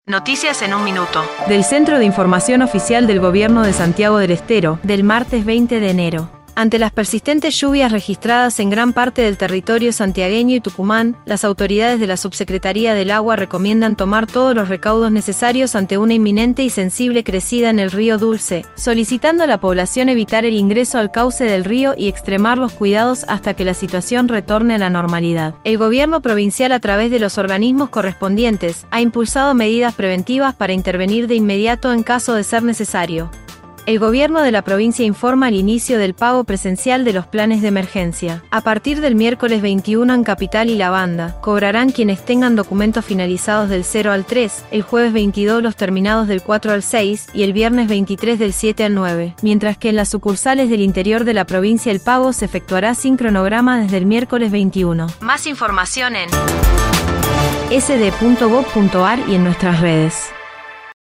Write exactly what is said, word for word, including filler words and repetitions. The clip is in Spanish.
Noticias en un minuto. Del Centro de Información Oficial del Gobierno de Santiago del Estero, del martes veinte de enero. Ante las persistentes lluvias registradas en gran parte del territorio santiagueño y Tucumán, las autoridades de la Subsecretaría del Agua recomiendan tomar todos los recaudos necesarios ante una inminente y sensible crecida en el río Dulce, solicitando a la población evitar el ingreso al cauce del río y extremar los cuidados hasta que la situación retorne a la normalidad. El gobierno provincial, a través de los organismos correspondientes, ha impulsado medidas preventivas para intervenir de inmediato en caso de ser necesario. El gobierno de la provincia informa el inicio del pago presencial de los planes de emergencia. A partir del miércoles veintiuno en Capital y La Banda, cobrarán quienes tengan documentos finalizados del cero al tres, el jueves veintidós los terminados del cuatro al seis y el viernes veintitrés del siete al nueve, mientras que en las sucursales del interior de la provincia el pago se efectuará sin cronograma desde el miércoles veintiuno. Más información en ese de punto gob punto ar y en nuestras redes.